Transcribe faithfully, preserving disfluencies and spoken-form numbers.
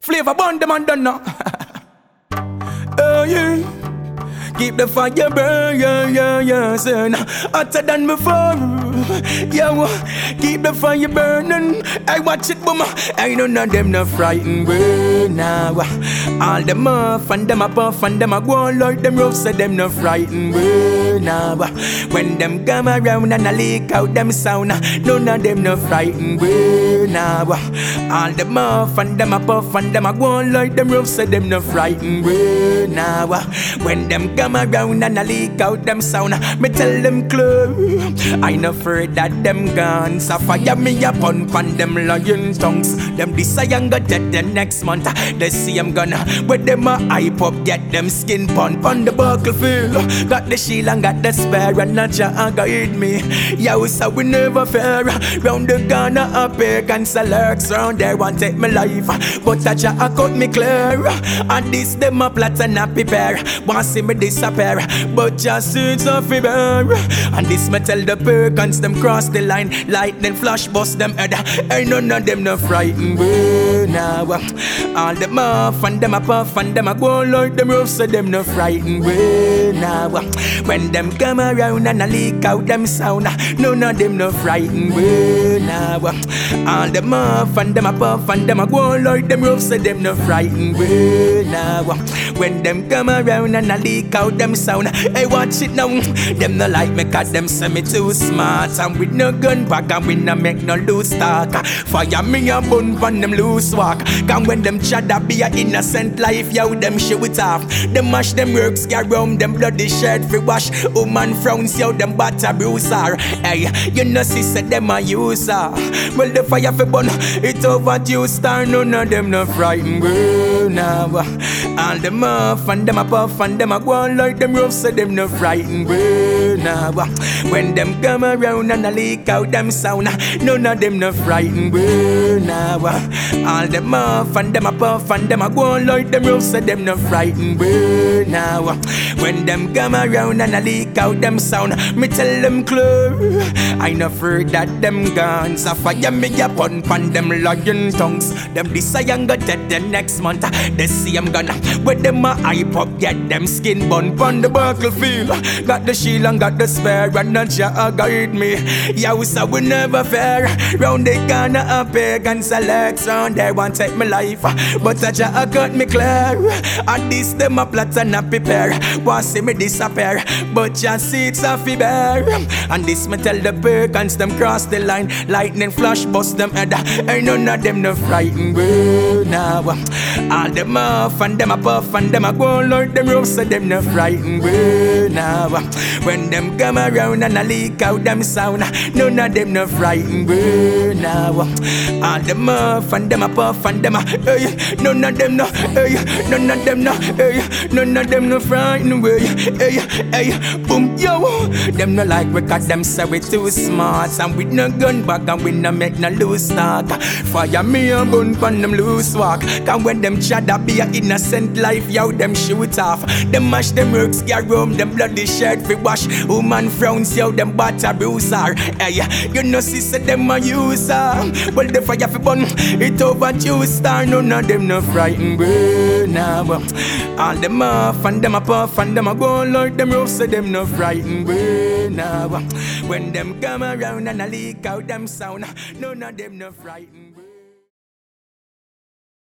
Flavor burn them and done now. Oh yeah. Keep the fire burn, yeah, yeah, yeah, son. Hotter than before. Yeah, keep the fire burning. I watch it, boom. I know none of them not frightened, burn now. All them off and them a puff and them a go on like them rough, so them not frightened, burn now. When them come around and I leak out them sound, none of them not frightened, burn now. All them off and them a puff and them a go on like them rough, so them not frightened, burn now. When them come around and I leak out them sound, me tell them clear, I no afraid that them guns. So fire me up on pan them lion tongues. Them this I young got dead the next month. They see I'm gonna with them a hype up, get them skin pun on the buckle field. Got the shield and got the spare and not ya guide me. Yo, so we never fair. Round the corner up here, cancel lurks round there want take my life, but that ya cut me clear. And this them a plot and a prepare. Want see me disappear, but just it's a fever. And this me tell the Perkins them cross the line, lightning flash bust them head. Ain't none of them no frightened, burn now. All them off and them a puff and them a go like them rough, so them no frightened, burn now. When them come around and I leak out them sound, none of them no frightened, burn now. All them off and them a puff and them a go like them rough, so them no frightened, burn now. When them come around and I leak out them sound, hey watch it now. Them no like me cause them say me too smart. And with no gun back and we no make no loose talk. Fire me a bun pan them loose walk. Cause when them chada be a innocent life, yo them show it off. Them mash them works get round them bloody shirt fi wash. Woman frowns yo them butter bruiser. Hey, you know see say them a user. Well the fire fi burn, it over you star. None of them no frightened, burn now. All them off and them a puff and them a go on like them rough, so them no frightened, burn now. When them come around and I leak out them sound, none of them no frightened, burn now. All them off and them a puff and them a go on like them rough, so them no frightened, burn now. When them come around and I leak out them sound, me tell them clear, I no afraid that them guns. So fire me up on pan them lion tongues. Them this I young got dead the next month. They see I'm gonna with them a hype up, get them skin bun on the battlefield. Got the shield and got the spare and not ya guide me. Yo, so we never fair. Round the corner up here, can select round there want take my life, but that ya cut me clear. And this them a plot and a prepare. Want see me disappear, but just see it's a fever. And this me tell the Perkins them cross the line, lightning flash bust them head. Ain't none of them no frightened, burn now. All them off and them a puff and them a go like them rough, so them no frightened, burn now. When them come around and I leak out them sound, none of them no frightened, burn now. All them off and them a puff and them a hey, none of them no hey, none of them no hey, none of them no frightened, way hey, hey, boom yo. Them no like we cause them say we too smart, and with no gun back and we no make no loose talk. Fire me a gun pan them loose walk. Cause when them chada be a innocent life, yo them shoot off. Them mash them works get roam, them bloody shirt fi wash. Woman frowns, yo them butter bruiser. Hey, you know see say them a user. Well the fire fi burn, it over you star. None of them no frightened, burn now. All them off and them a puff and them a go like them rough, so them no frightened, burn now. When them come around and I leak out them sound, none of them no frightened.